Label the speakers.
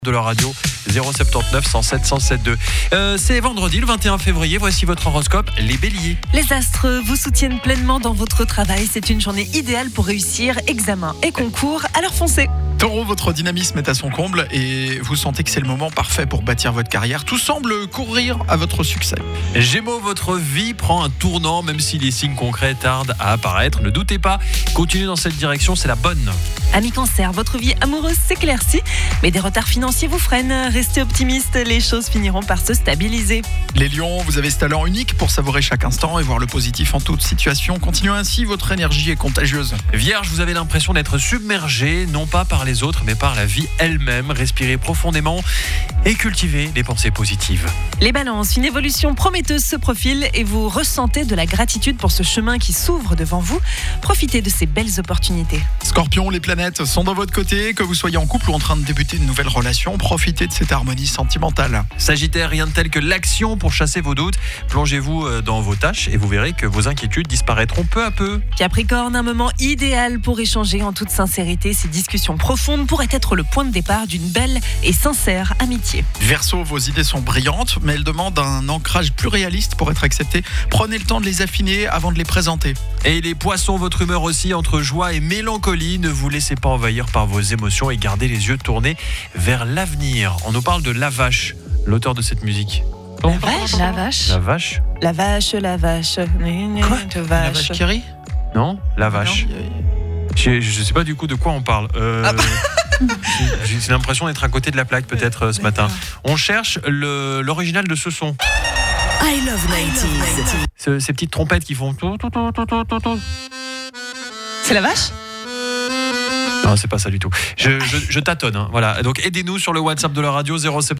Speaker 1: de la radio 079 107 107 2. C'est vendredi le 21 février, voici votre horoscope, les béliers.
Speaker 2: Les astres vous soutiennent pleinement dans votre travail. C'est une journée idéale pour réussir examens et concours, alors foncez.
Speaker 3: Taureau, votre dynamisme est à son comble et vous sentez que c'est le moment parfait pour bâtir votre carrière. Tout semble courir à votre succès.
Speaker 1: Gémeaux, votre vie prend un tournant, même si les signes concrets tardent à apparaître. Ne doutez pas, continuez dans cette direction, c'est la bonne.
Speaker 2: Amis Cancer, votre vie amoureuse s'éclaircit, mais des retards financiers vous freinent. Restez optimiste, les choses finiront par se stabiliser.
Speaker 3: Les lions, vous avez ce talent unique pour savourer chaque instant et voir le positif en toute situation. Continuez ainsi, votre énergie est contagieuse.
Speaker 1: Vierge, vous avez l'impression d'être submergé, non pas par les autres, mais par la vie elle-même. Respirez profondément et cultivez des pensées positives.
Speaker 2: Les balances, une évolution prometteuse se profile et vous ressentez de la gratitude pour ce chemin qui s'ouvre devant vous. Profitez de ces belles opportunités.
Speaker 3: Scorpion, les planètes sont dans votre côté. Que vous soyez en couple ou en train de débuter une nouvelle relation, profitez de cette harmonie sentimentale.
Speaker 1: Sagittaire, rien de tel que l'action pour chasser vos doutes. Plongez-vous dans vos tâches et vous verrez que vos inquiétudes disparaîtront peu à peu.
Speaker 2: Capricorne, un moment idéal pour échanger en toute sincérité. Ces discussions profondes pourraient être le point de départ d'une belle et sincère amitié.
Speaker 3: Verseau, vos idées sont brillantes, mais elles demandent un ancrage plus réaliste pour être acceptées. Prenez le temps de les affiner avant de les présenter.
Speaker 1: Et les poissons, votre humeur aussi entre joie et mélancolie. Ne vous laissez pas envahir par vos émotions et gardez les yeux tournés vers l'avenir. On nous parle de La Vache, l'auteur de cette musique.
Speaker 2: La vache.
Speaker 1: La vache
Speaker 2: La vache, la vache.
Speaker 3: Quoi ? La vache qui rit ?
Speaker 1: Non, La Vache. Je sais pas du coup de quoi on parle. J'ai l'impression d'être à côté de la plaque peut-être ce matin. On cherche l'original de ce son.
Speaker 2: I love 90s.
Speaker 1: Ces petites trompettes qui font...
Speaker 2: C'est la vache ?
Speaker 1: Non, c'est pas ça du tout. Je tâtonne. Hein. Voilà. Donc aidez-nous sur le WhatsApp de la radio 079